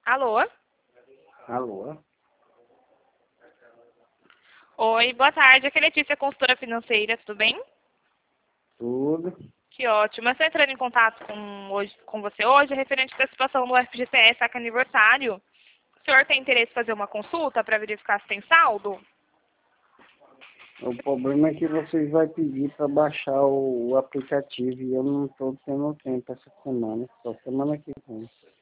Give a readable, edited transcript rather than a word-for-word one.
Alô? Alô? Oi, boa tarde. Aqui é Letícia, consultora financeira, tudo bem? Tudo. Que ótimo. Eu estou entrando em contato com você hoje, referente à situação do FGTS Saca Aniversário. O senhor tem interesse em fazer uma consulta para verificar se tem saldo? O problema é que vocês vão pedir para baixar o aplicativo e eu não estou tendo tempo essa semana, só semana que vem.